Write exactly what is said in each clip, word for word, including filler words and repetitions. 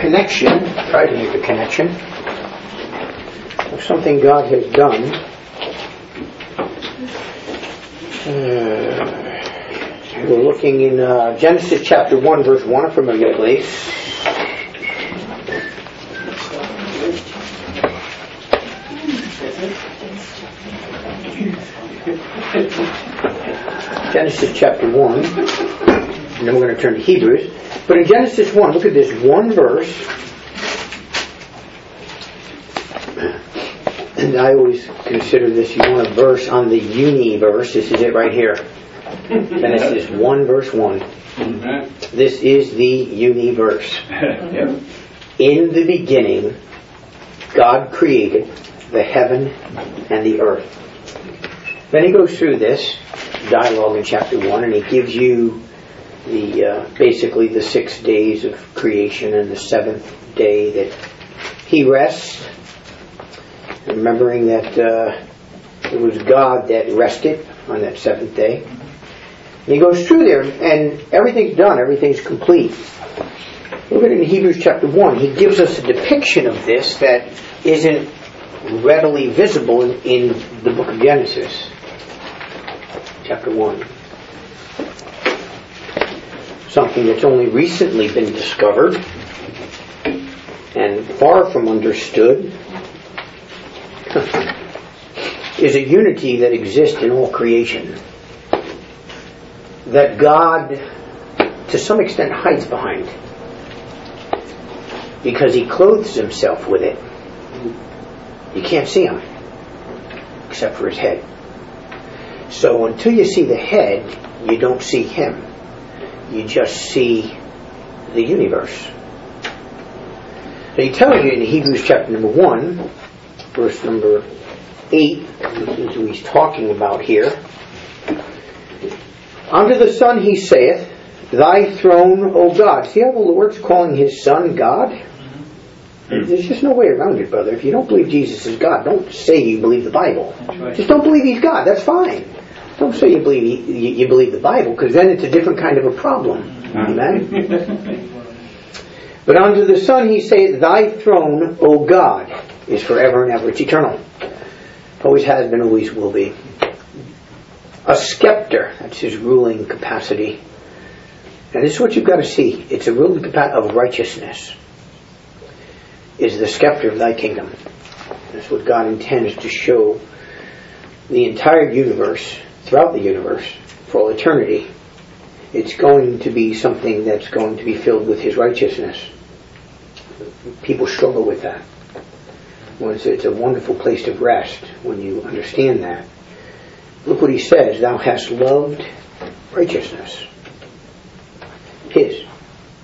connection, try to make a connection of something God has done. Uh, we're looking in uh, Genesis chapter one, verse one, a familiar place. Genesis chapter one, and then we're going to turn to Hebrews. But in Genesis one, look at this one verse. And I always consider this, you want a verse on the universe. This is it right here. Genesis one, verse one. This is the universe. In the beginning, God created the heaven and the earth. Then he goes through this dialogue in chapter one, and he gives you the uh, basically the six days of creation and the seventh day that he rests, remembering that uh, it was God that rested on that seventh day. And he goes through there, and everything's done, everything's complete. Look at it in Hebrews chapter one. He gives us a depiction of this that isn't readily visible in, in the book of Genesis. Chapter one. Something that's only recently been discovered and far from understood is a unity that exists in all creation, that God to some extent hides behind because he clothes himself with it. You can't see him except for his head. So until you see the head, you don't see him. You just see the universe. So he tells you in Hebrews chapter number one, verse number eight, this is who he's talking about here. Unto the Son he saith, Thy throne, O God. See how the Lord's calling his Son God? There's just no way around it, brother. If you don't believe Jesus is God, don't say you believe the Bible. Just don't believe he's God. That's fine. Don't say you believe you, you believe the Bible, because then it's a different kind of a problem. Amen? But unto the Son he saith, Thy throne, O God, is forever and ever. It's eternal. Always has been, always will be. A scepter, that's his ruling capacity. And this is what you've got to see. It's a ruling capacity of righteousness. Is the scepter of thy kingdom. That's what God intends to show the entire universe, throughout the universe, for all eternity. It's going to be something that's going to be filled with his righteousness. People struggle with that. Well, it's, it's a wonderful place to rest when you understand that. Look what he says, Thou hast loved righteousness. His.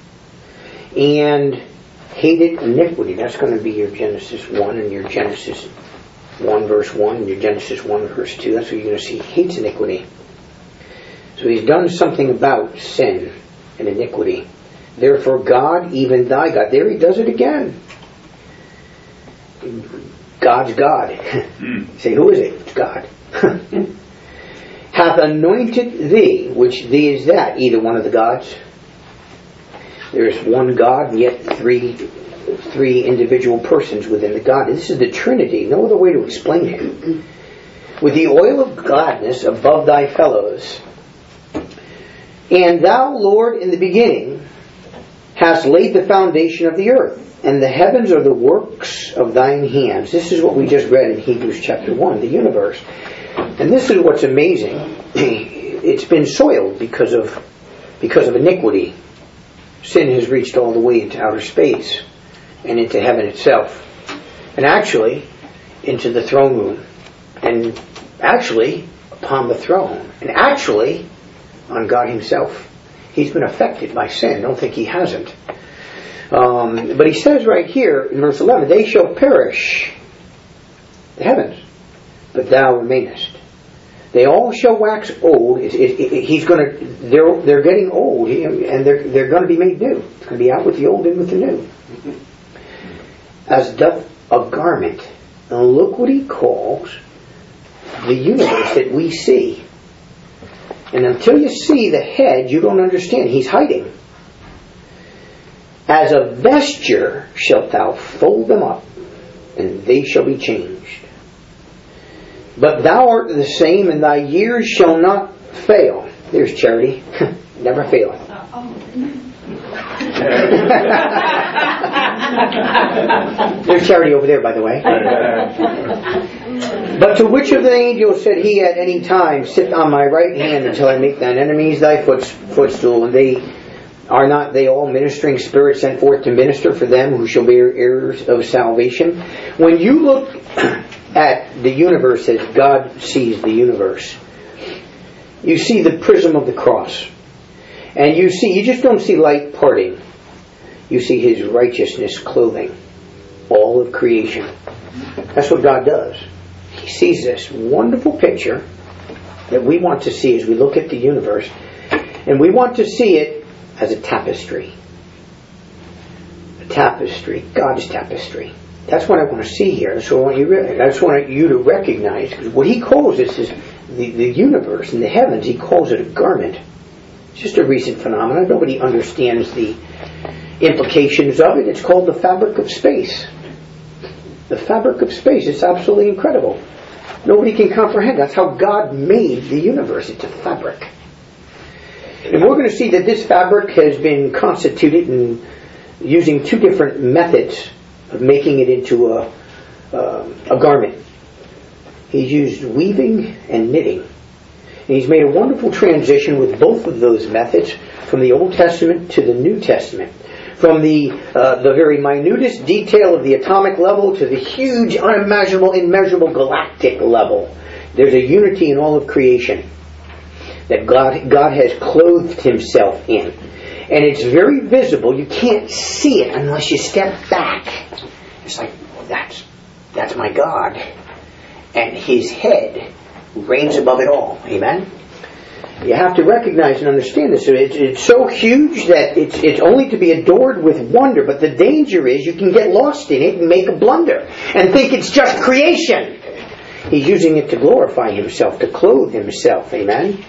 And hated iniquity. That's going to be your Genesis one and your Genesis one verse one and your Genesis one verse two. That's what you're going to see. He hates iniquity. So he's done something about sin and iniquity. Therefore God, even thy God. There he does it again. God's God. Say, who is it? It's God. Hath anointed thee, which thee is that, either one of the gods. There is one God, and yet three three individual persons within the God. This is the Trinity. No other way to explain it. With the oil of gladness above thy fellows. And thou, Lord, in the beginning, hast laid the foundation of the earth, and the heavens are the works of thine hands. This is what we just read in Hebrews chapter one, the universe. And this is what's amazing. It's been soiled because of because of iniquity. Sin has reached all the way into outer space and into heaven itself. And actually, into the throne room. And actually, upon the throne. And actually, on God himself. He's been affected by sin. Don't think he hasn't. Um, but he says right here in verse eleven, They shall perish, the heavens, but thou remainest. They all shall wax old. It, it, it, he's going to. They're they're getting old, and they're they're going to be made new. It's going to be out with the old and with the new. As doth a garment. And look what he calls the universe that we see. And until you see the head, you don't understand. He's hiding. As a vesture shalt thou fold them up, and they shall be changed. But thou art the same, and thy years shall not fail. There's charity. Never fail. There's charity over there, by the way. But to which of the angels said he at any time, sit on my right hand until I make thine enemies thy foot, footstool? And they are not they all ministering spirits sent forth to minister for them who shall be heirs of salvation? When you look at the universe as God sees the universe, you see the prism of the cross. And you see, you just don't see light parting. You see His righteousness clothing all of creation. That's what God does. He sees this wonderful picture that we want to see as we look at the universe. And we want to see it as a tapestry. A tapestry. God's tapestry. That's what I want to see here. That's what I want you, I just want you to recognize. Because what He calls this is the, the universe and the heavens. He calls it a garment. It's just a recent phenomenon. Nobody understands the implications of it. It's called the fabric of space. The fabric of space. It's absolutely incredible. Nobody can comprehend. That's how God made the universe. It's a fabric. And we're going to see that this fabric has been constituted in using two different methods of making it into a, uh, a garment. He's used weaving and knitting. And He's made a wonderful transition with both of those methods from the Old Testament to the New Testament. From the uh, the very minutest detail of the atomic level to the huge, unimaginable, immeasurable galactic level. There's a unity in all of creation that God, God has clothed Himself in. And it's very visible. You can't see it unless you step back. It's like, that's, that's my God. And His head reigns above it all. Amen? You have to recognize and understand this. It's, it's so huge that it's, it's only to be adored with wonder. But the danger is you can get lost in it and make a blunder and think it's just creation. He's using it to glorify Himself, to clothe Himself. Amen?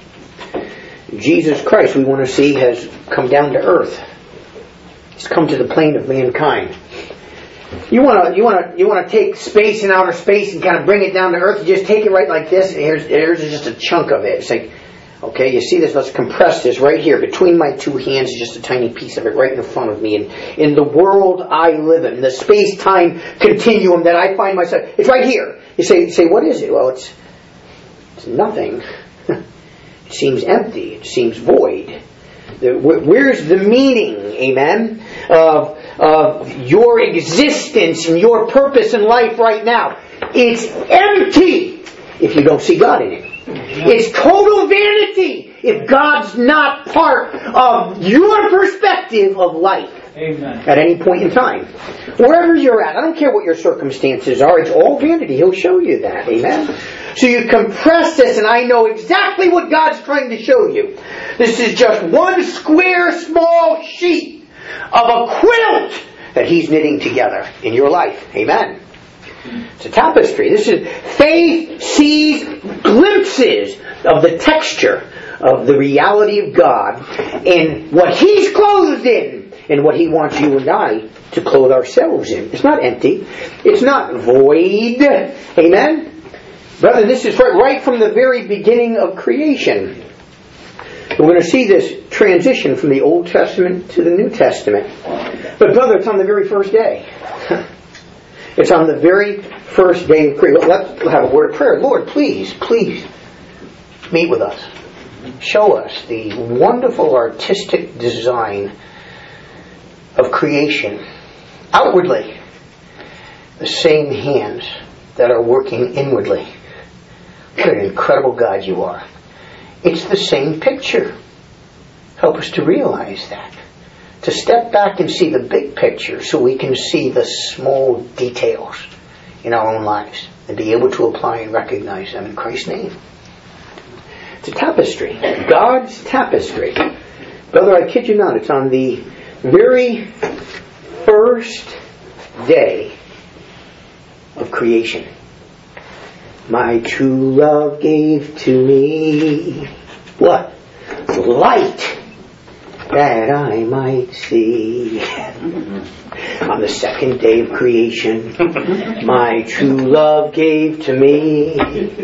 Jesus Christ, we want to see, has come down to earth. He's come to the plane of mankind. You want to you want to you want to take space and outer space and kind of bring it down to earth. You just take it right like this. And here's here's just a chunk of it. It's like, okay, you see this? Let's compress this right here between my two hands. Is just a tiny piece of it right in front of me. And in the world I live in, the space-time continuum that I find myself, it's right here. You say, you say, what is it? Well, it's it's nothing. It seems empty. It seems void. The, where's the meaning, amen, of, of your existence and your purpose in life right now? It's empty if you don't see God in it. It's total vanity if God's not part of your perspective of life. Amen. At any point in time. Wherever you're at, I don't care what your circumstances are, it's all vanity. He'll show you that. Amen? So you compress this, and I know exactly what God's trying to show you. This is just one square, small sheet of a quilt that He's knitting together in your life. Amen? It's a tapestry. This is faith sees glimpses of the texture of the reality of God and what He's clothed in. And what He wants you and I to clothe ourselves in. It's not empty. It's not void. Amen? Brother, this is right from the very beginning of creation. We're going to see this transition from the Old Testament to the New Testament. But brother, it's on the very first day. It's on the very first day of creation. Let's have a word of prayer. Lord, please, please meet with us. Show us the wonderful artistic design of creation. Outwardly, the same hands that are working inwardly. What an incredible God you are. It's the same picture. Help us to realize that. To step back and see the big picture so we can see the small details in our own lives and be able to apply and recognize them in Christ's name. It's a tapestry. God's tapestry. Brother, I kid you not, it's on the very first day of creation. My true love gave to me what? Light that I might see. On the second day of creation, my true love gave to me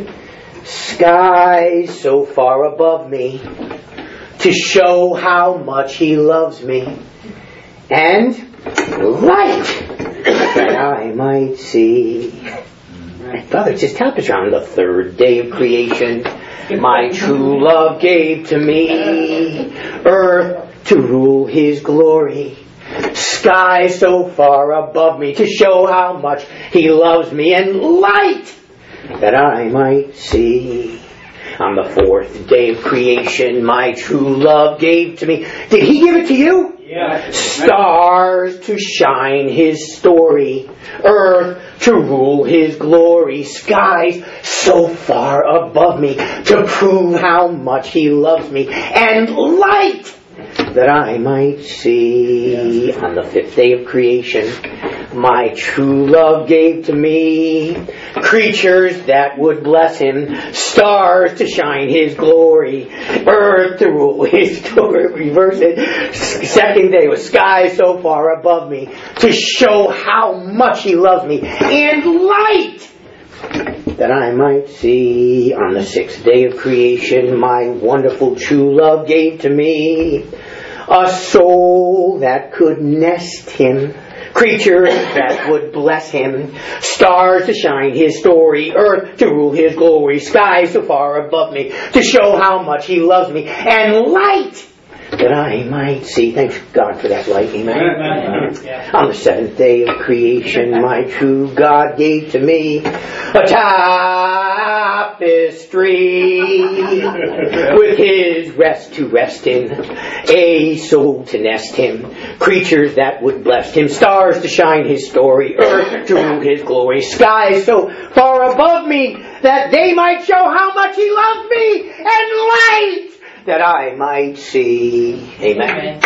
skies so far above me to show how much He loves me, and light that I might see. Brother, just help us on the third day of creation. My true love gave to me earth to rule His glory, skies so far above me to show how much He loves me, and light that I might see. On the fourth day of creation, my true love gave to me. Did He give it to you? Yeah. Stars to shine His story, earth to rule His glory, skies so far above me to prove how much He loves me, and light that I might see. On the fifth day of creation, my true love gave to me creatures that would bless Him, stars to shine His glory, earth to rule His story. Reverse it. Second day was skies so far above me to show how much He loves me, and light that I might see. On the sixth day of creation, my wonderful true love gave to me a soul that could nest Him, creatures that would bless Him, stars to shine His story, earth to rule His glory, skies so far above me to show how much He loves me, and light that I might see. Thanks God for that light. Amen. Amen. On the seventh day of creation, my true God gave to me a tapestry with His rest to rest in, a soul to nest Him, creatures that would bless Him, stars to shine His story, earth to rule His glory, skies so far above me that they might show how much He loves me, and light that I might see. Amen.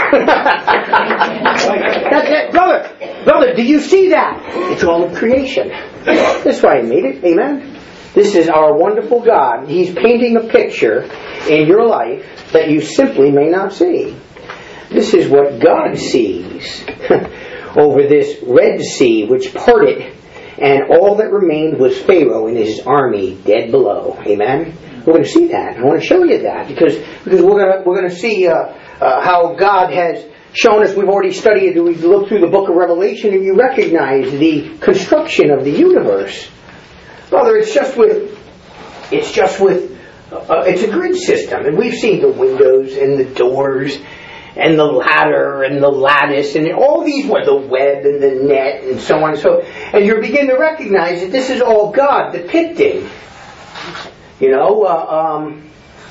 That's it. Brother, brother, do you see that? It's all of creation. That's why He made it. Amen. This is our wonderful God. He's painting a picture in your life that you simply may not see. This is what God sees over this Red Sea which parted, and all that remained was Pharaoh and his army dead below. Amen. We're going to see that. I want to show you that because because we're going to we're going to see uh, uh, how God has shown us. We've already studied. We've looked through the book of Revelation, and you recognize the construction of the universe. Brother, it's just with it's just with uh, it's a grid system, and we've seen the windows and the doors and the ladder and the lattice and all these, what, the web and the net and so on and so. And you begin to recognize that this is all God depicting. You know, uh, um,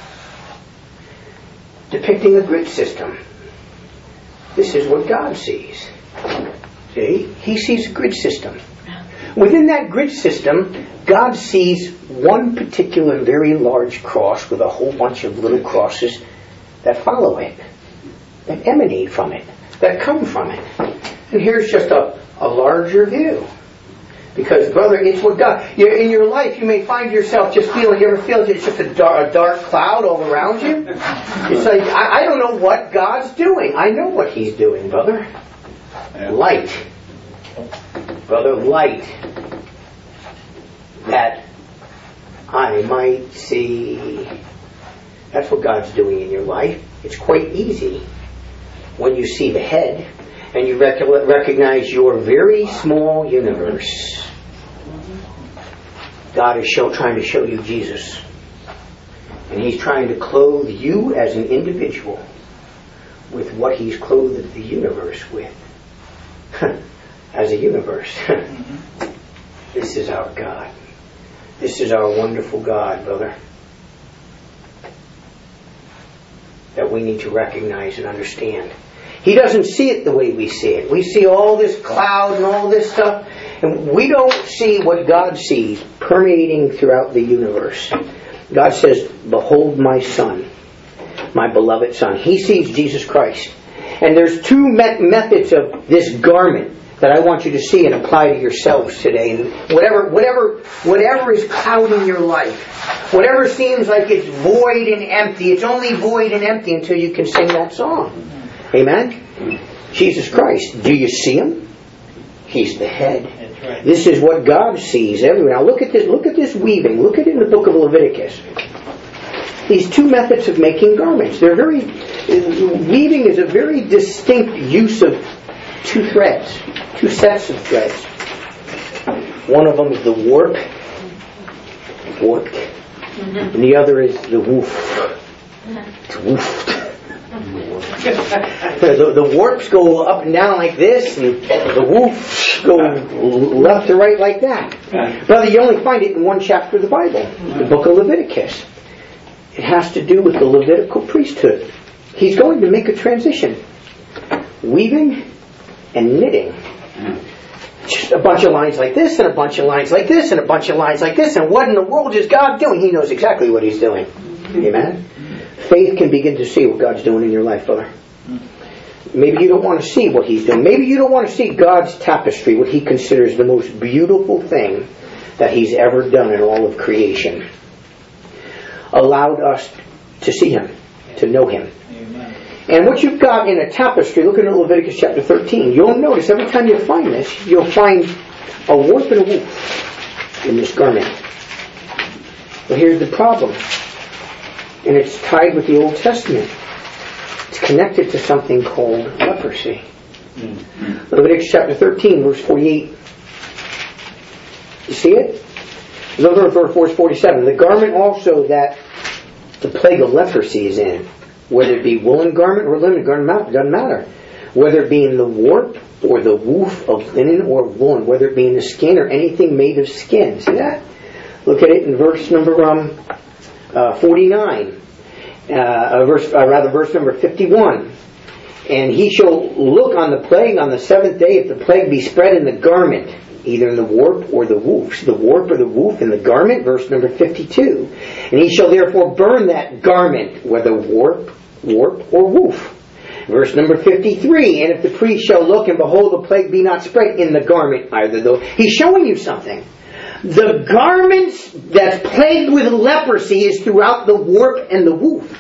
depicting a grid system. This is what God sees. See? He sees a grid system. Within that grid system, God sees one particular very large cross with a whole bunch of little crosses that follow it, that emanate from it, that come from it. And here's just a, a larger view. Because, brother, it's what God... You're, in your life, you may find yourself just feeling... You ever feel it's just a dark, a dark cloud all around you? It's like, I, I don't know what God's doing. I know what He's doing, brother. Light. Brother, light. That I might see. That's what God's doing in your life. It's quite easy when you see the head and you rec- recognize your very small universe. God is show, trying to show you Jesus. And He's trying to clothe you as an individual with what He's clothed the universe with. As a universe. This is our God. This is our wonderful God, brother. That we need to recognize and understand. He doesn't see it the way we see it. We see all this cloud and all this stuff, and we don't see what God sees permeating throughout the universe. God says, "Behold my Son, my beloved Son." He sees Jesus Christ. And there's two met- methods of this garment that I want you to see and apply to yourselves today. And whatever, whatever, whatever is clouding your life, whatever seems like it's void and empty, it's only void and empty until you can sing that song. Amen? Jesus Christ. Do you see Him? He's the head. That's right. This is what God sees everywhere. Now look at this. Look at this weaving. Look at it in the book of Leviticus. These two methods of making garments. They're very. Weaving is a very distinct use of two threads, two sets of threads. One of them is the warp, warped, and the other is the woof. It's woofed. The, the warps go up and down like this, and the woofs go left to right like that. Brother, you only find it in one chapter of the Bible, the book of Leviticus. It has to do with the Levitical priesthood. He's going to make a transition. Weaving and knitting. Just a bunch of lines like this, and a bunch of lines like this, and a bunch of lines like this, and what in the world is God doing? He knows exactly what He's doing. Amen? Faith can begin to see what God's doing in your life, brother. Maybe you don't want to see what He's doing. Maybe you don't want to see God's tapestry, what He considers the most beautiful thing that He's ever done in all of creation. Allowed us to see Him, to know Him. Amen. And what you've got in a tapestry, look at Leviticus chapter thirteen, you'll notice every time you find this, you'll find a warp and a woof in this garment. But here's the problem. And it's tied with the Old Testament. It's connected to something called leprosy. Mm-hmm. Leviticus chapter thirteen, verse forty-eight. You see it? Look at verse forty-seven. The garment also that the plague of leprosy is in, whether it be woolen garment or linen garment, doesn't matter. Whether it be in the warp or the woof of linen or woolen, whether it be in the skin or anything made of skin. See that? Look at it in verse number um, uh, forty-nine. Uh, verse, uh, rather, verse number fifty-one. And he shall look on the plague on the seventh day, if the plague be spread in the garment, either in the warp or the woof. The warp or the woof in the garment, verse number fifty-two. And he shall therefore burn that garment, whether warp, warp, or woof. Verse number fifty-three. And if the priest shall look, and behold, the plague be not spread in the garment, either though. He's showing you something. The garments that's plagued with leprosy is throughout the warp and the woof.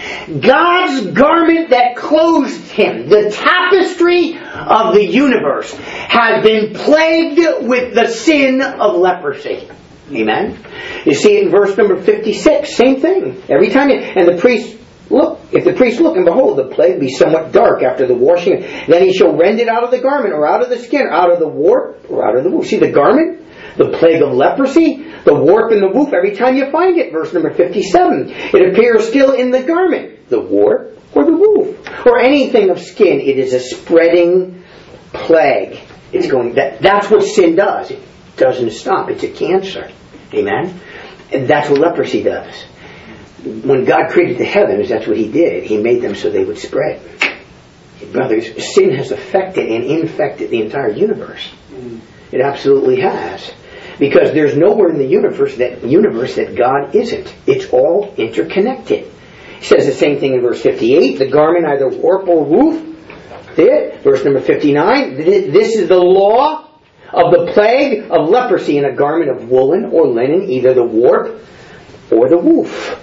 God's garment that clothed Him, the tapestry of the universe, has been plagued with the sin of leprosy. Amen? You see it in verse number fifty-six. Same thing. Every time you, and the priest look, if the priest look, and behold, the plague be somewhat dark after the washing, then he shall rend it out of the garment, or out of the skin, or out of the warp, or out of the woof. See the garment? The plague of leprosy, the warp and the woof, every time you find it, verse number fifty-seven, it appears still in the garment, the warp or the woof, or anything of skin. It is a spreading plague. It's going. That, that's what sin does. It doesn't stop. It's a cancer. Amen? And that's what leprosy does. When God created the heavens, that's what He did. He made them so they would spread. Brothers, sin has affected and infected the entire universe. It absolutely has. Because there's nowhere in the universe that universe that God isn't. It's all interconnected. He says the same thing in verse fifty-eight. The garment either warp or woof. It. Verse number fifty-nine. This is the law of the plague of leprosy in a garment of woolen or linen, either the warp or the woof.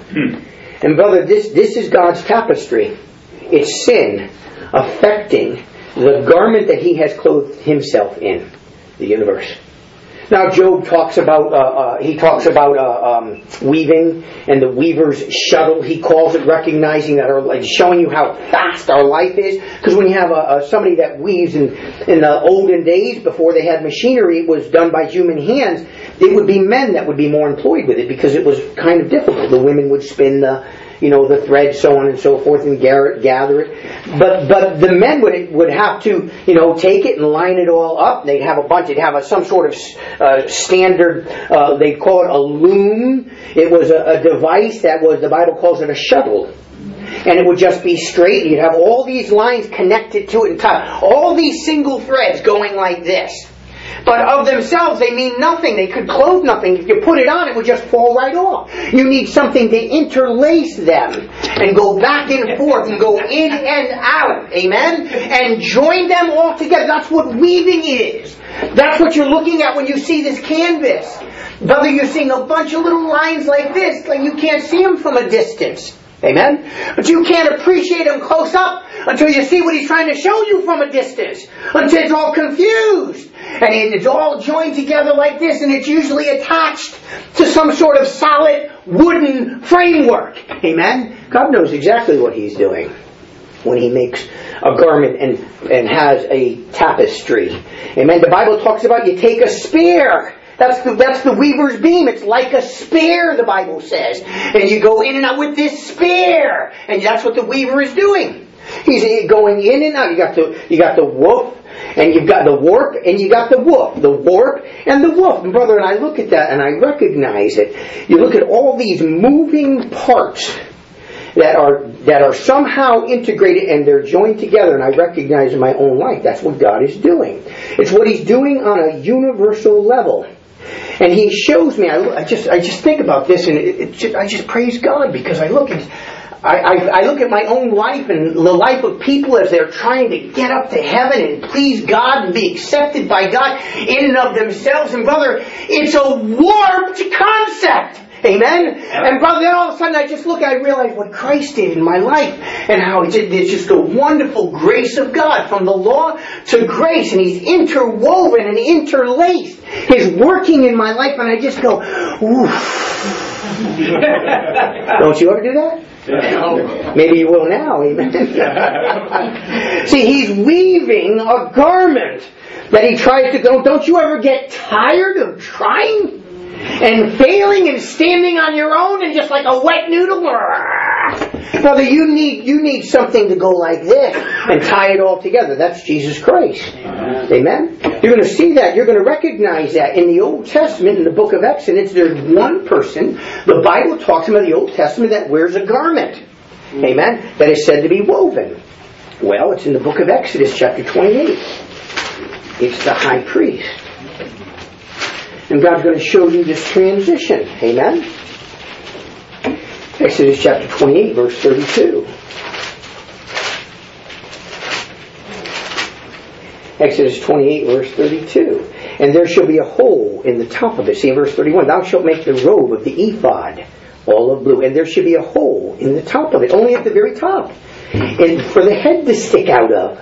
And brother, this, this is God's tapestry. It's sin affecting the garment that He has clothed Himself in, the universe. Now Job talks about, uh, uh, he talks about uh, um, weaving and the weaver's shuttle. He calls it recognizing that, our, like, showing you how fast our life is. Because when you have a, a, somebody that weaves in, in the olden days, before they had machinery, it was done by human hands. It would be men that would be more employed with it because it was kind of difficult. The women would spin the, you know, the thread, so on and so forth, and gather, gather it. But but the men would would have to, you know, take it and line it all up. They'd have a bunch. They'd have a, some sort of uh, standard. Uh, they'd call it a loom. It was a, a device that was, the Bible calls it a shuttle. And it would just be straight. You'd have all these lines connected to it and tied. All these single threads going like this. But of themselves, they mean nothing. They could clothe nothing. If you put it on, it would just fall right off. You need something to interlace them and go back and forth and go in and out. Amen? And join them all together. That's what weaving is. That's what you're looking at when you see this canvas. Brother, you're seeing a bunch of little lines like this. Like you can't see them from a distance. Amen? But you can't appreciate Him close up until you see what He's trying to show you from a distance. Until it's all confused. And it's all joined together like this, and it's usually attached to some sort of solid wooden framework. Amen? God knows exactly what He's doing when He makes a garment and, and has a tapestry. Amen? The Bible talks about you take a spear. That's the, that's the weaver's beam. It's like a spear, the Bible says. And you go in and out with this spear. And that's what the weaver is doing. He's going in and out. You got the, you got the woof, and you've got the warp, and you got the woof. The warp and the woof. And brother, and I look at that and I recognize it. You look at all these moving parts that are that are somehow integrated and they're joined together, and I recognize in my own life that's what God is doing. It's what He's doing on a universal level. And He shows me, I, I just I just think about this, and it, it just, I just praise God because I look at I, I, I look at my own life and the life of people as they're trying to get up to heaven and please God and be accepted by God in and of themselves. And brother, it's a warped concept. Amen? And brother, then all of a sudden I just look and I realize what Christ did in my life and how it's just the wonderful grace of God from the law to grace, and He's interwoven and interlaced His working in my life, and I just go, oof. Don't you ever do that? Maybe you will now. Amen. See, He's weaving a garment that He tries to go. Don't you ever get tired of trying and failing and standing on your own and just like a wet noodle? Brother, you need you need something to go like this and tie it all together. That's Jesus Christ. Amen. Amen? You're going to see that. You're going to recognize that in the Old Testament, in the book of Exodus. There's one person, the Bible talks about the Old Testament, that wears a garment. Amen? That is said to be woven. Well, it's in the book of Exodus, chapter twenty-eight. It's the high priest. And God's going to show you this transition. Amen? Exodus chapter twenty-eight, verse thirty-two. Exodus twenty-eight, verse thirty-two. And there shall be a hole in the top of it. See in verse thirty-one. Thou shalt make the robe of the ephod all of blue. And there shall be a hole in the top of it. Only at the very top. And for the head to stick out of.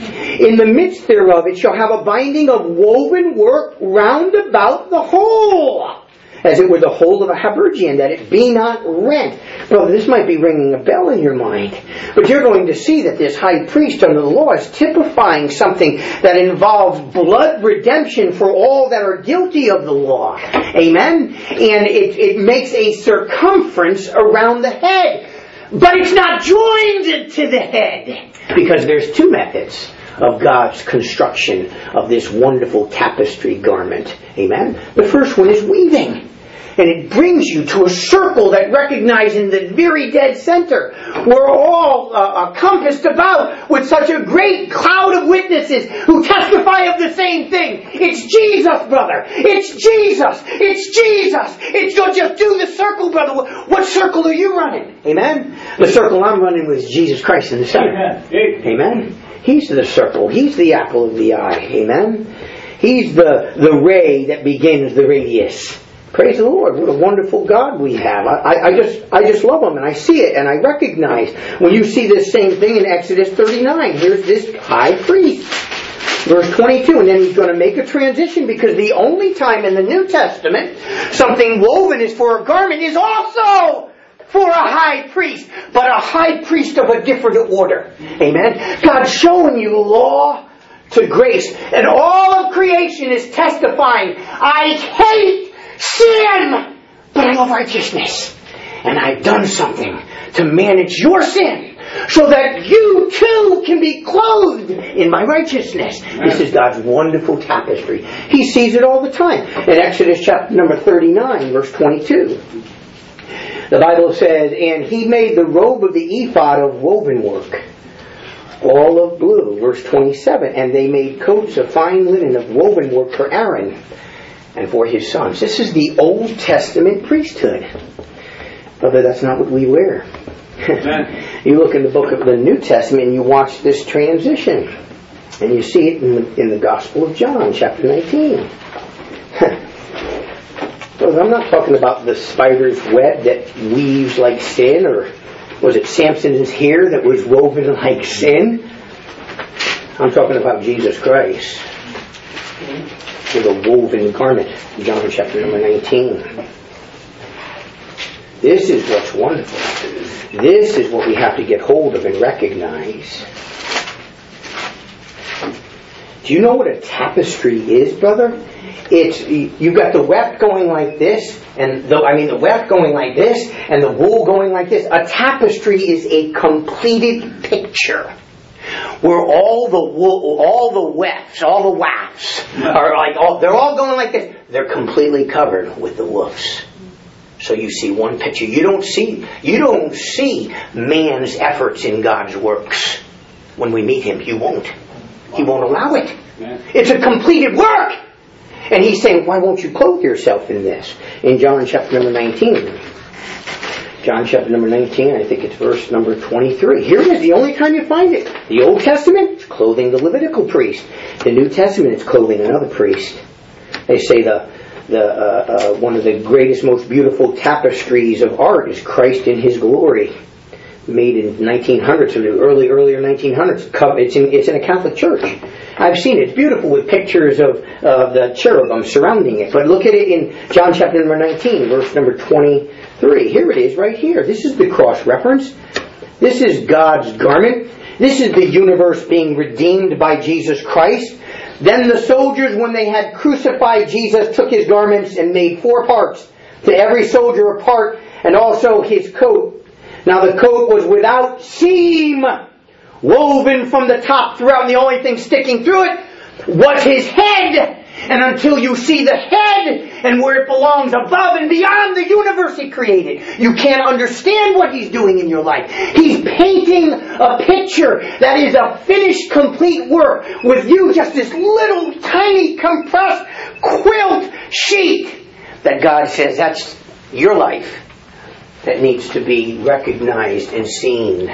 In the midst thereof it shall have a binding of woven work round about the hole, as it were the hole of a habergeon, that it be not rent. Well, this might be ringing a bell in your mind, but you're going to see that this high priest under the law is typifying something that involves blood redemption for all that are guilty of the law. Amen? And it, it makes a circumference around the head. But it's not joined to the head. Because there's two methods of God's construction of this wonderful tapestry garment. Amen? The first one is weaving. And it brings you to a circle that recognizes in the very dead center. We're all uh, compassed about with such a great cloud of witnesses who testify of the same thing. It's Jesus, brother. It's Jesus. It's Jesus. It's don't just do the circle, brother. What circle are you running? Amen? The circle I'm running with is Jesus Christ in the center. Amen. Amen? He's the circle. He's the apple of the eye. Amen? He's the, the ray that begins the radius. Praise the Lord. What a wonderful God we have. I, I, I just I just love Him, and I see it, and I recognize. When you see this same thing in Exodus thirty-nine, here's this high priest. Verse twenty-two, and then he's going to make a transition, because the only time in the New Testament something woven is for a garment is also for a high priest, but a high priest of a different order. Amen? God's showing you law to grace, and all of creation is testifying, I hate sin, but I love righteousness. And I've done something to manage your sin so that you too can be clothed in my righteousness. This is God's wonderful tapestry. He sees it all the time. In Exodus chapter number thirty-nine, verse twenty-two, the Bible says, and he made the robe of the ephod of woven work, all of blue. Verse twenty-seven, and they made coats of fine linen of woven work for Aaron and for his sons. This is the Old Testament priesthood. Brother, that's not what we wear. You look in the book of the New Testament and you watch this transition. And you see it in the, in the Gospel of John, chapter nineteen. Brother, I'm not talking about the spider's web that weaves like sin, or was it Samson's hair that was woven like sin? I'm talking about Jesus Christ with a woven garment. John chapter number nineteen. This is what's wonderful. This is what we have to get hold of and recognize. Do you know what a tapestry is, brother? It's, you've got the weft going like this, and the, I mean the weft going like this, and the wool going like this. A tapestry is a completed picture, where all the wool, all the wefts, all the wafts are like, all, they're all going like this. They're completely covered with the woofs. So you see one picture. You don't see, you don't see man's efforts in God's works. When we meet Him, you won't. He won't allow it. It's a completed work. And He's saying, why won't you clothe yourself in this? In John chapter number nineteen. John chapter number nineteen, I think it's verse number twenty-three. Here it is, the only time you find it. The Old Testament, it's clothing the Levitical priest. The New Testament, it's clothing another priest. They say the the uh, uh, one of the greatest, most beautiful tapestries of art is Christ in His glory. Made in nineteen hundreds, or the early, earlier nineteen hundreds. It's in, it's in a Catholic church. I've seen it. It's beautiful with pictures of uh, the cherubim surrounding it. But look at it in John chapter number nineteen, verse number twenty-three. Here it is right here. This is the cross reference. This is God's garment. This is the universe being redeemed by Jesus Christ. Then the soldiers, when they had crucified Jesus, took His garments and made four parts, to every soldier a part, and also His coat. Now the coat was without seam, woven from the top throughout, and the only thing sticking through it was His head. And until you see the head and where it belongs above and beyond the universe He created, you can't understand what He's doing in your life. He's painting a picture that is a finished, complete work, with you just this little tiny compressed quilt sheet that God says, that's your life, that needs to be recognized and seen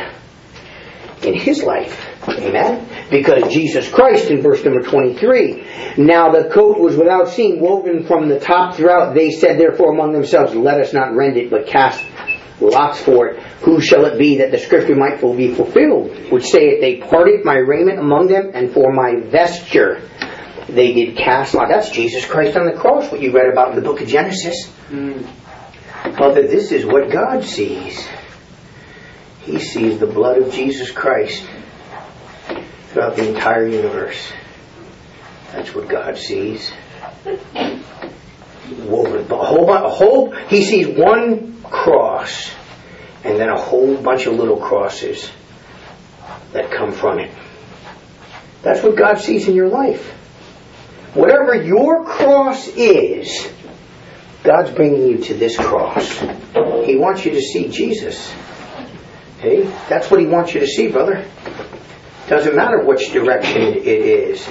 in His life. Amen? Because Jesus Christ, in verse number twenty-three, now the coat was without seam, woven from the top throughout. They said therefore among themselves, let us not rend it, but cast lots for it. Who shall it be that the scripture might be fulfilled? Which saith, they parted my raiment among them, and for my vesture they did cast lots. That's Jesus Christ on the cross, what you read about in the book of Genesis. Mm. But this is what God sees. He sees the blood of Jesus Christ throughout the entire universe. That's what God sees. Woven, a whole, a whole, He sees one cross and then a whole bunch of little crosses that come from it. That's what God sees in your life. Whatever your cross is, God's bringing you to this cross. He wants you to see Jesus. Hey, that's what He wants you to see, brother. Doesn't matter which direction it is.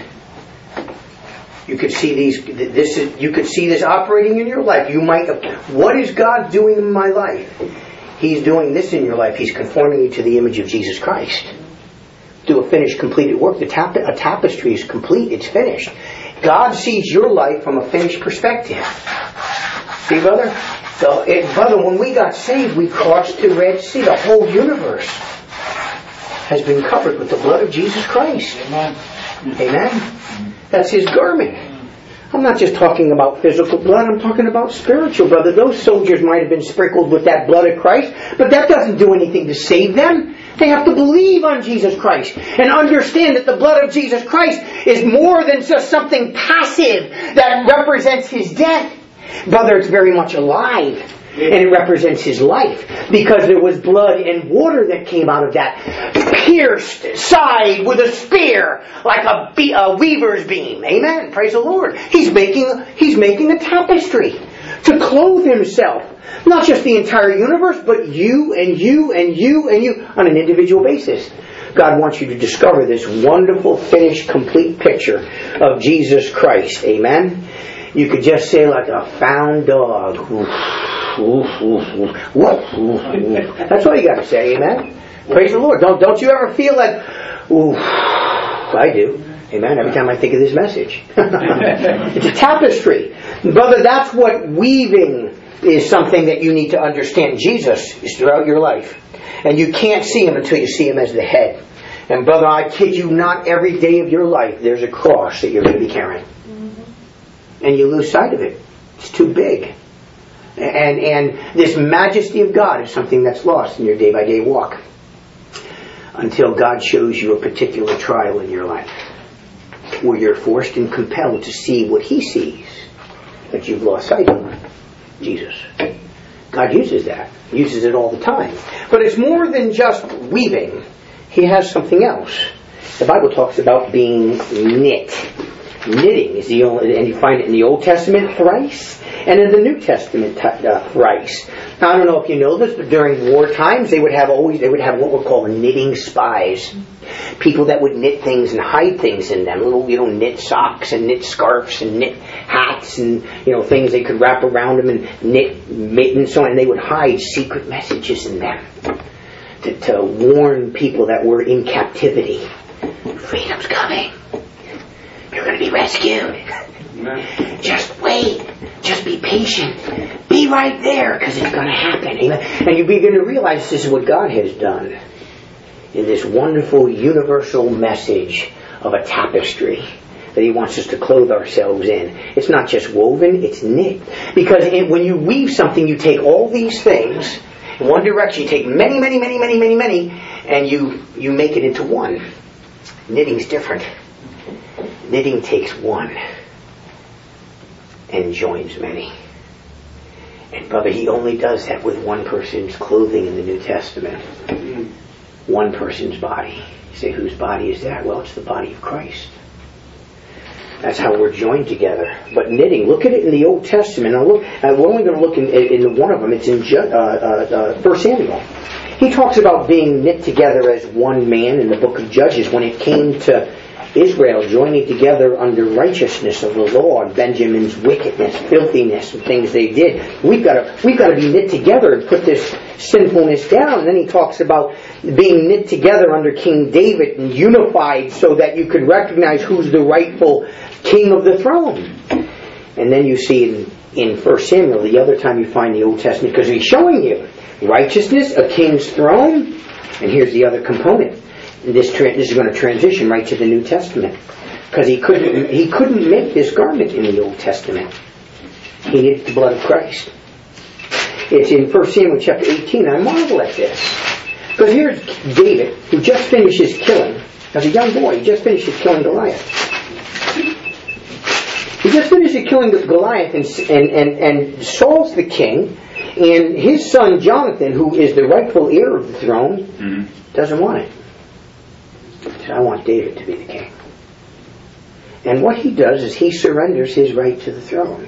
You could see these. This is. You could see this operating in your life. You might. What is God doing in my life? He's doing this in your life. He's conforming you to the image of Jesus Christ. Do a finished, completed work. The tap, a tapestry is complete. It's finished. God sees your life from a finished perspective. See, brother? So, it, brother, when we got saved, we crossed the Red Sea. The whole universe has been covered with the blood of Jesus Christ. Amen. Amen. That's His garment. I'm not just talking about physical blood. I'm talking about spiritual, brother. Those soldiers might have been sprinkled with that blood of Christ, but that doesn't do anything to save them. They have to believe on Jesus Christ and understand that the blood of Jesus Christ is more than just something passive that represents His death. Brother, it's very much alive, and it represents His life, because there was blood and water that came out of that pierced side with a spear, like a, be- a weaver's beam. Amen. Praise the Lord. He's making He's making a tapestry to clothe Himself, not just the entire universe, but you and you and you and you on an individual basis. God wants you to discover this wonderful, finished, complete picture of Jesus Christ. Amen. You could just say like a found dog. Oof, oof, oof, oof, oof, oof. That's all you got to say, amen? Praise the Lord. Don't don't you ever feel like, oof, I do. Amen. Every time I think of this message. It's a tapestry. Brother, that's what weaving is, something that you need to understand. Jesus is throughout your life. And you can't see him until you see him as the head. And brother, I kid you not, every day of your life there's a cross that you're going to be carrying. Mm-hmm. And you lose sight of it. It's too big. And, and this majesty of God is something that's lost in your day-by-day walk. Until God shows you a particular trial in your life. Where you're forced and compelled to see what He sees. That you've lost sight of. Jesus. God uses that. He uses it all the time. But it's more than just weaving. He has something else. The Bible talks about being knit. Knitting is the only, and you find it in the Old Testament thrice, and in the New Testament uh, thrice. Now I don't know if you know this, but during war times they would have always they would have what were called knitting spies, people that would knit things and hide things in them, little you know knit socks and knit scarves and knit hats and you know things they could wrap around them and knit mittens so on, and they would hide secret messages in them to, to warn people that were in captivity. Freedom's coming. You're going to be rescued. Amen. Just wait. Just be patient. Be right there because it's going to happen. Amen. And you begin to realize this is what God has done in this wonderful universal message of a tapestry that He wants us to clothe ourselves in. It's not just woven, it's knit. Because it, when you weave something, you take all these things in one direction. You take many, many, many, many, many, many, and you, you make it into one. Knitting's different. Knitting takes one and joins many. And brother, He only does that with one person's clothing in the New Testament. One person's body. You say, whose body is that? Well, it's the body of Christ. That's how we're joined together. But knitting, look at it in the Old Testament. Now look, uh, we're only going to look in, in one of them. It's in uh, uh, uh, First Samuel. He talks about being knit together as one man in the book of Judges when it came to Israel joining together under righteousness of the law and Benjamin's wickedness, filthiness, and things they did. We've got to we've got to be knit together and put this sinfulness down. And then he talks about being knit together under King David and unified so that you could recognize who's the rightful king of the throne. And then you see in, in First Samuel, the other time you find the Old Testament, because he's showing you righteousness, a king's throne, and here's the other component. This tra- this is going to transition right to the New Testament, because he couldn't he couldn't make this garment in the Old Testament. He needed the blood of Christ. It's in First Samuel chapter eighteen. I marvel at this, because here's David who just finishes killing as a young boy. He just finishes killing Goliath. He just finishes killing Goliath, and and and, and Saul's the king, and his son Jonathan, who is the rightful heir of the throne, mm-hmm. doesn't want it. I want David to be the king. And what he does is he surrenders his right to the throne.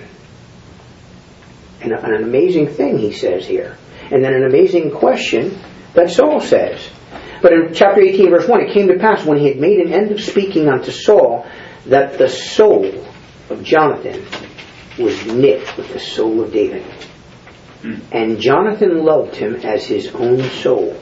And an amazing thing he says here. And then an amazing question that Saul says. But in chapter eighteen verse one, it came to pass when he had made an end of speaking unto Saul that the soul of Jonathan was knit with the soul of David. And Jonathan loved him as his own soul.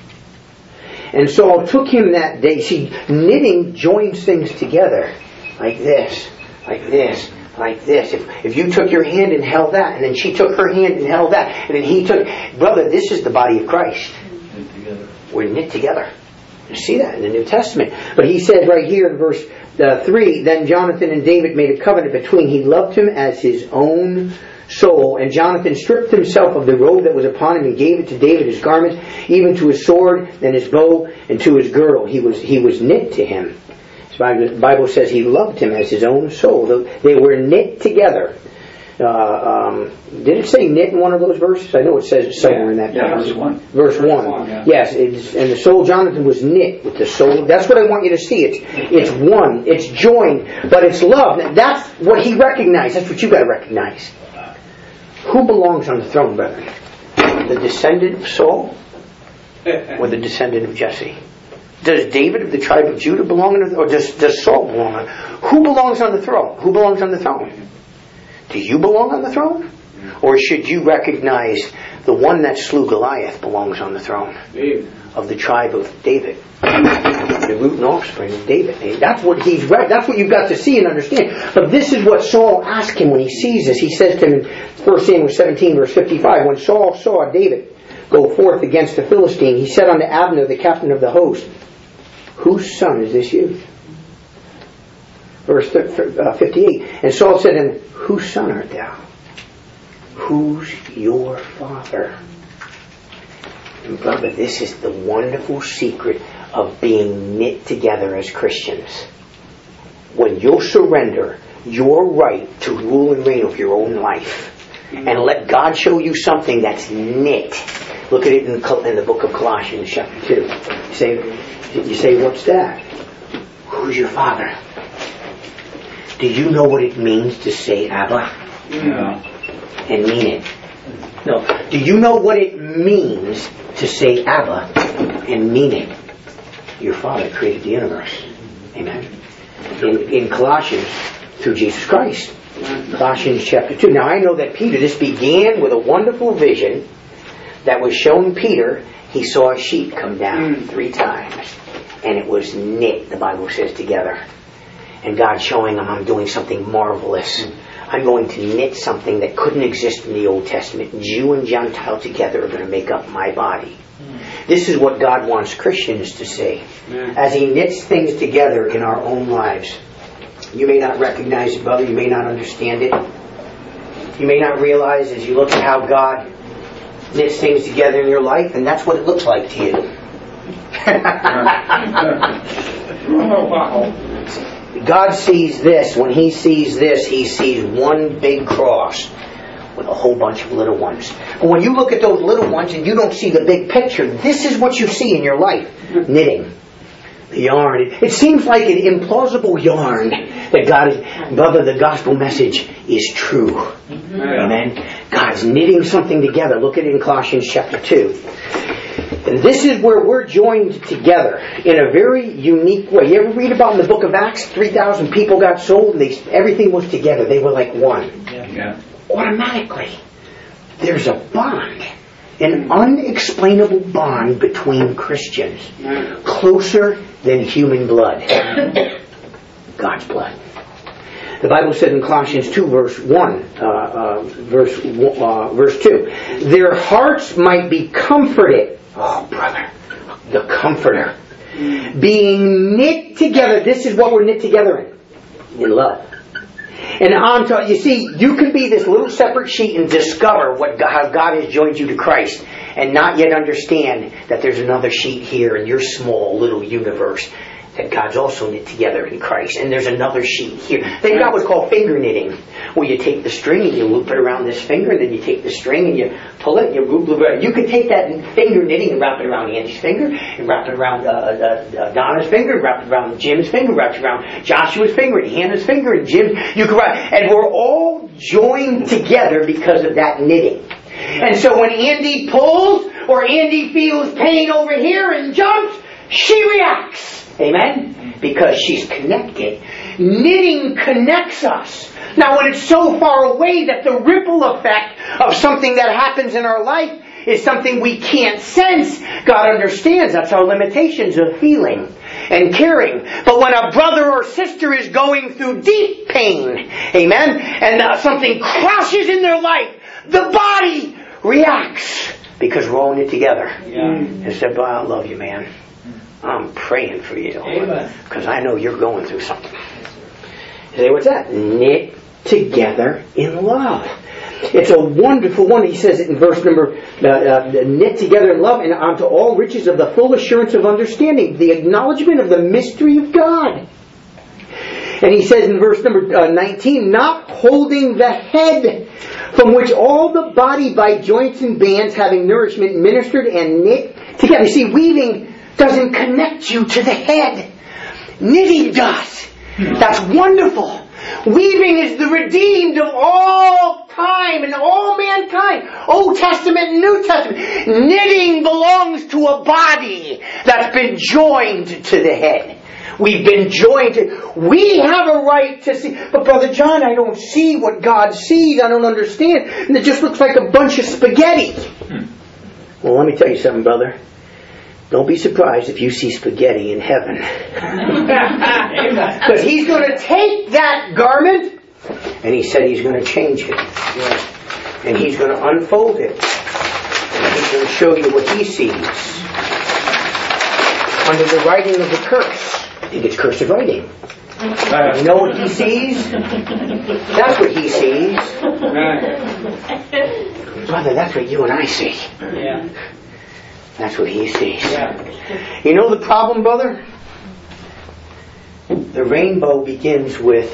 And Saul took him that day. See, knitting joins things together. Like this, like this, like this. If, if you took your hand and held that, and then she took her hand and held that, and then he took... Brother, this is the body of Christ. Knit together. We're knit together. You see that in the New Testament. But he says right here in verse uh, three, Then Jonathan and David made a covenant between. He loved him as his own soul. And Jonathan stripped himself of the robe that was upon him and gave it to David, his garment, even to his sword and his bow and to his girdle. He was he was knit to him. The Bible says he loved him as his own soul. They were knit together. Uh, um, did it say knit in one of those verses? I know it says it somewhere yeah. in that. Yeah, verse one. Verse one. one yeah. Yes, it's, and the soul Jonathan was knit with the soul. That's what I want you to see. It's it's one. It's joined, but it's love. That's what he recognized. That's what you got to recognize. Who belongs on the throne, brethren? The descendant of Saul or the descendant of Jesse? Does David of the tribe of Judah belong on the throne? Or does, does Saul belong on? Who belongs on the throne? Who belongs on the throne? Do you belong on the throne? Or should you recognize the one that slew Goliath belongs on the throne? David. Of the tribe of David. The root and offspring of David. That's what he's read. That's what you've got to see and understand. But this is what Saul asked him when he sees this. He says to him in First Samuel seventeen verse fifty-five, when Saul saw David go forth against the Philistine, he said unto Abner, the captain of the host, whose son is this youth? Verse fifty-eight. And Saul said to him, whose son art thou? Who's your father? And brother, this is the wonderful secret of being knit together as Christians. When you'll surrender your right to rule and reign over your own life and let God show you something that's knit. Look at it in, in the book of Colossians chapter two. You say, you say, what's that? Who's your father? Do you know what it means to say Abba? Yeah. And mean it? No. Do you know what it means to say Abba and mean it? Your Father created the universe. Amen. In, in Colossians, through Jesus Christ. Colossians chapter two. Now I know that Peter, this began with a wonderful vision that was shown Peter. He saw a sheet come down three times. And it was knit, the Bible says, together. And God showing him, I'm doing something marvelous. I'm going to knit something that couldn't exist in the Old Testament. Jew and Gentile together are going to make up my body. This is what God wants Christians to say. As He knits things together in our own lives. You may not recognize it, brother. You may not understand it. You may not realize as you look at how God knits things together in your life, and that's what it looks like to you. Oh, wow. God sees this. When He sees this, He sees one big cross with a whole bunch of little ones. But when you look at those little ones and you don't see the big picture, this is what you see in your life. Knitting. The yarn. It, it seems like an implausible yarn that God is... Brother, the gospel message is true. Mm-hmm. Amen. God's knitting something together. Look at it in Colossians chapter two. And this is where we're joined together in a very unique way. You ever read about in the book of Acts, three thousand people got sold and they, everything was together. They were like one. Yeah. Automatically, there's a bond. An unexplainable bond between Christians. Closer than human blood. God's blood. The Bible said in Colossians two, verse one, uh, uh, verse uh, verse two, their hearts might be comforted. Oh, brother, the Comforter. Being knit together. This is what we're knit together in. In love. And on to, you see, you can be this little separate sheet and discover what God, how God has joined you to Christ and not yet understand that there's another sheet here in your small little universe that God's also knit together in Christ. And there's another sheet here. Then God was called finger knitting, where you take the string and you loop it around this finger, and then you take the string and you pull it and you loop it around. You could take that finger knitting and wrap it around Andy's finger, and wrap it around uh, uh, Donna's finger, and wrap it around Jim's finger, wrap it around Joshua's finger, and Hannah's finger, and Jim. You could wrap, and we're all joined together because of that knitting. And so when Andy pulls or Andy feels pain over here and jumps, she reacts. Amen? Because she's connected. Knitting connects us. Now when it's so far away that the ripple effect of something that happens in our life is something we can't sense, God understands. That's our limitations of feeling and caring. But when a brother or sister is going through deep pain, amen, and uh, something crashes in their life, the body reacts because we're all knit together. Yeah. And said, "Well, I love you, man. I'm praying for you because I know you're going through something." You say, what's that? Knit together in love. It's a wonderful one. He says it in verse number, uh, uh, knit together in love and unto all riches of the full assurance of understanding, the acknowledgement of the mystery of God. And he says in verse number uh, nineteen, not holding the head, from which all the body by joints and bands having nourishment ministered and knit together. You see, weaving doesn't connect you to the head. Knitting does. That's wonderful. Weaving is the redeemed of all time and all mankind. Old Testament and New Testament. Knitting belongs to a body that's been joined to the head. We've been joined to... We have a right to see... But Brother John, I don't see what God sees. I don't understand. And it just looks like a bunch of spaghetti. Well, let me tell you something, brother. Don't be surprised if you see spaghetti in heaven. Because He's going to take that garment and He said He's going to change it. And He's going to unfold it. And he's going to show you what he sees. Under the writing of the curse. I think it's cursive writing. You know what he sees? That's what he sees. Brother, that's what you and I see. Yeah. That's what he sees. Yeah. You know the problem, brother? The rainbow begins with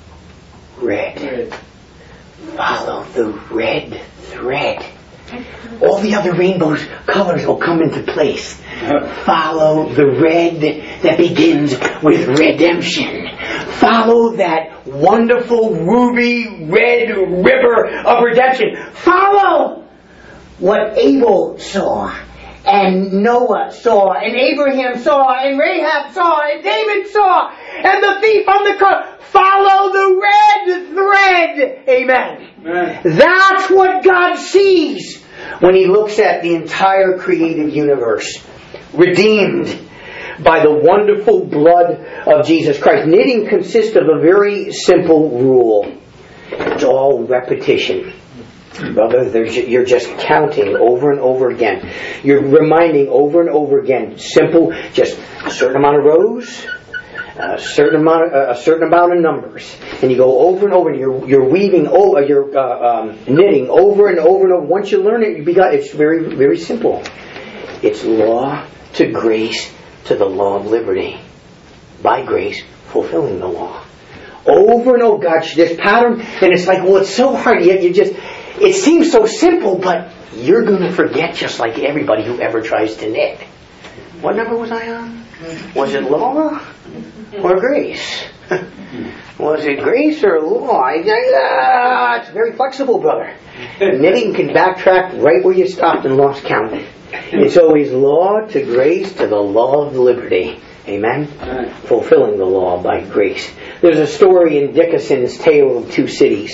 red. Follow the red thread. All the other rainbow's colors will come into place. Follow the red that begins with redemption. Follow that wonderful ruby red river of redemption. Follow what Abel saw, and Noah saw, and Abraham saw, and Rahab saw, and David saw, and the thief on the cross. Follow the red thread. Amen. Amen. That's what God sees when He looks at the entire creative universe, redeemed by the wonderful blood of Jesus Christ. Knitting consists of a very simple rule. It's all repetition. Brother, there's, you're just counting over and over again. You're reminding over and over again. Simple, just a certain amount of rows, a certain amount of, a certain amount of numbers, and you go over and over. And you're you're weaving over, you're uh, um, knitting over and over and over. Once you learn it, you begot. It's very very simple. It's law to grace to the law of liberty. By grace, fulfilling the law. Over and over, God, this pattern, and it's like, well, it's so hard. Yet you just. It seems so simple, but you're going to forget just like everybody who ever tries to knit. What number was I on? Was it law or grace? Was it grace or law? I, I, uh, it's very flexible, brother. Knitting can backtrack right where you stopped and lost count. It's always law to grace to the law of liberty. Amen? Fulfilling the law by grace. There's a story in Dickinson's Tale of Two Cities.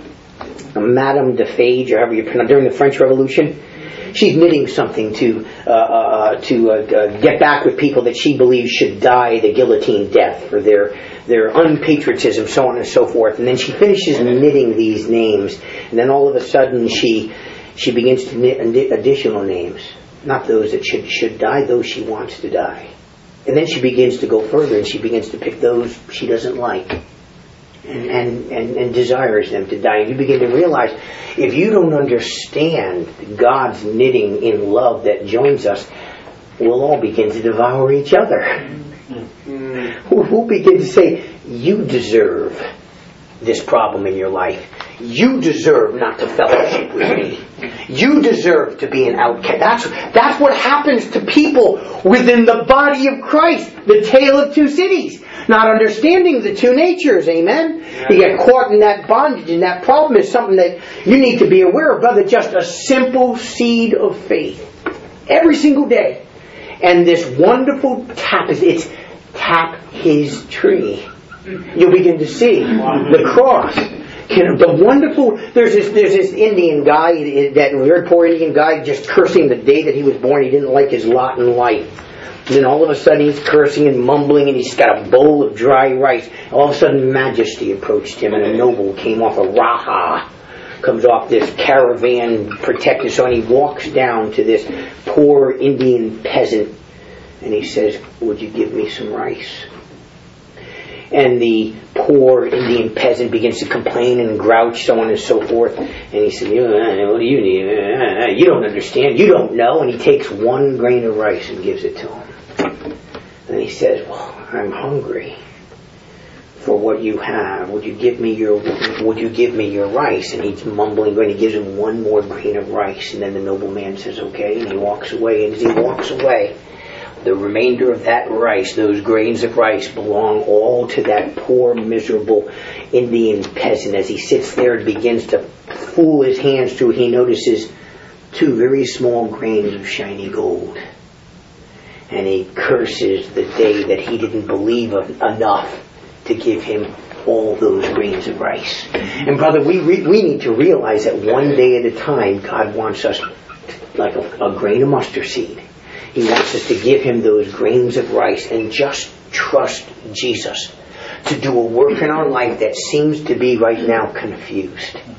Madame de Fage, or however you pronounce, during the French Revolution, she's knitting something to uh, uh, to uh, uh, get back with people that she believes should die the guillotine death for their their unpatriotism, so on and so forth. And then she finishes knitting these names, and then all of a sudden she she begins to knit additional names, not those that should should die, those she wants to die. And then she begins to go further, and she begins to pick those she doesn't like. And, and, and, and desires them to die. And you begin to realize, if you don't understand God's knitting in love that joins us, we'll all begin to devour each other. Mm. We'll, we'll begin to say, you deserve this problem in your life. You deserve not to fellowship with me. You deserve to be an outcast. That's, that's what happens to people within the body of Christ. The tale of two cities. Not understanding the two natures, amen? Yeah. You get caught in that bondage, and that problem is something that you need to be aware of, brother. Just a simple seed of faith. Every single day. And this wonderful tap, it's tap his tree. You'll begin to see the cross. The wonderful, there's this, there's this Indian guy, that very poor Indian guy, just cursing the day that he was born. He didn't like his lot in life. And then all of a sudden he's cursing and mumbling, and he's got a bowl of dry rice. All of a sudden Majesty approached him, and a noble came off a Raha, comes off this caravan protected, so and he walks down to this poor Indian peasant, and he says, would you give me some rice? And the poor Indian peasant begins to complain and grouch, so on and so forth. And he said, what do you need? You don't understand. You don't know. And he takes one grain of rice and gives it to him. And he says, well, I'm hungry for what you have. Would you give me your Would you give me your rice? And he's mumbling, and he gives him one more grain of rice. And then the nobleman says, okay. And he walks away. And as he walks away, the remainder of that rice, those grains of rice, belong all to that poor, miserable Indian peasant. As he sits there and begins to fool his hands through it, he notices two very small grains of shiny gold. And he curses the day that he didn't believe enough to give him all those grains of rice. And brother, we re- we need to realize that one day at a time, God wants us like a, a grain of mustard seed. He wants us to give him those grains of rice and just trust Jesus to do a work in our life that seems to be right now confused.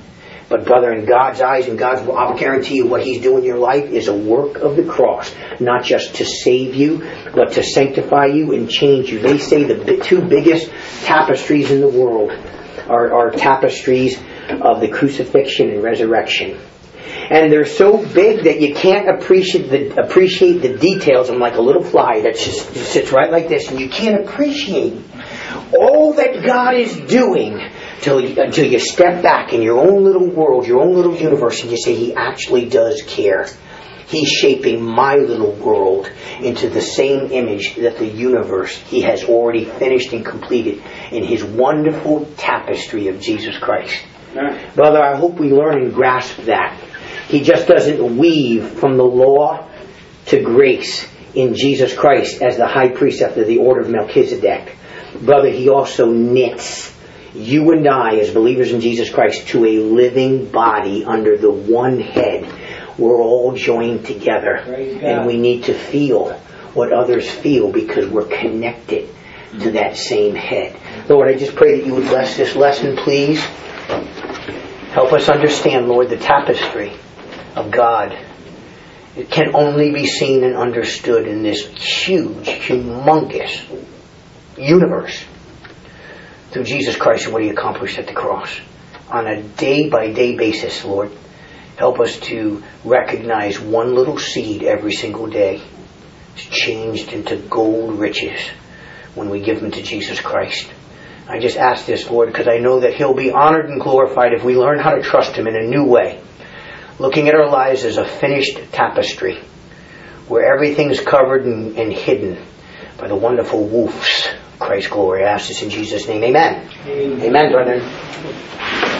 But brother, in God's eyes and God's, I'll guarantee you what He's doing in your life is a work of the cross. Not just to save you, but to sanctify you and change you. They say the two biggest tapestries in the world are, are tapestries of the crucifixion and resurrection. And they're so big that you can't appreciate the appreciate the details. I'm like a little fly that just, just sits right like this, and you can't appreciate all that God is doing until you, until you step back in your own little world, your own little universe, and you say, He actually does care. He's shaping my little world into the same image that the universe He has already finished and completed in His wonderful tapestry of Jesus Christ. Yeah. Brother, I hope we learn and grasp that. He just doesn't weave from the law to grace in Jesus Christ as the high priest after the order of Melchizedek. Brother, He also knits you and I as believers in Jesus Christ to a living body under the one head. We're all joined together, and we need to feel what others feel because we're connected to that same head. Lord, I just pray that You would bless this lesson, please. Help us understand, Lord, the tapestry of God. It can only be seen and understood in this huge, humongous universe through Jesus Christ and what He accomplished at the cross. On a day-by-day basis, Lord, help us to recognize one little seed every single day is changed into gold riches when we give them to Jesus Christ. I just ask this, Lord, because I know that He'll be honored and glorified if we learn how to trust Him in a new way. Looking at our lives as a finished tapestry where everything's covered and, and hidden by the wonderful woofs of Christ's glory. I ask this in Jesus' name. Amen. Amen, Amen, brethren.